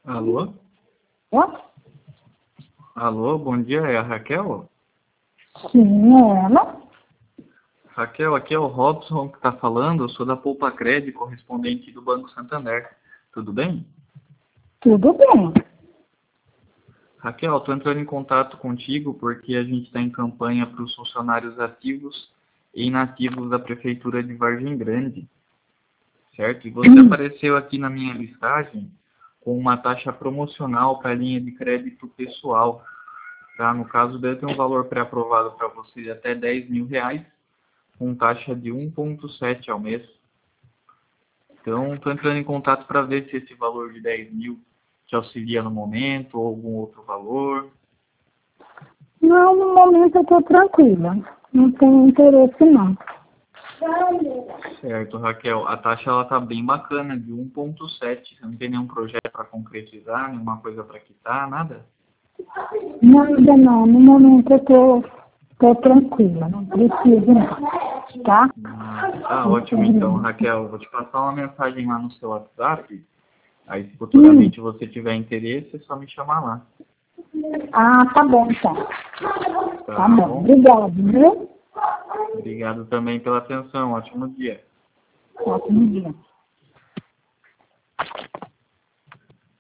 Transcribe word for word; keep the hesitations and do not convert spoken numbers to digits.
Alô? Ó, Alô, bom dia, é a Raquel? sim, é ela. Raquel, aqui é o Robson que está falando, eu sou da Poupa Cred, correspondente do Banco Santander. Tudo bem? Tudo bem. Raquel, estou entrando em contato contigo porque a gente está em campanha para os funcionários ativos e inativos da Prefeitura de Vargem Grande, certo? E você Hum. apareceu aqui na minha listagem com uma taxa promocional para a linha de crédito pessoal. Tá? No caso dele, tem um valor pré-aprovado para você de até dez mil reais, com taxa de um vírgula sete ao mês. Então, estou entrando em contato para ver se esse valor de dez mil te auxilia no momento ou algum outro valor. Não, no momento eu estou tranquila. Não tenho interesse, não. Certo, Raquel. A taxa ela tá bem bacana, de um vírgula sete. Você não tem nenhum projeto para concretizar, nenhuma coisa para quitar, nada? Nada não. No momento eu estou tô tranquila. Não preciso, não. Tá? Ah, tá ótimo então, Raquel. Vou te passar uma mensagem lá no seu WhatsApp. Aí, se Hum. futuramente você tiver interesse, é só me chamar lá. Ah, tá bom, então. Tá Tá bom. bom? Obrigado, viu? Obrigado também pela atenção. Ótimo dia. Ótimo dia.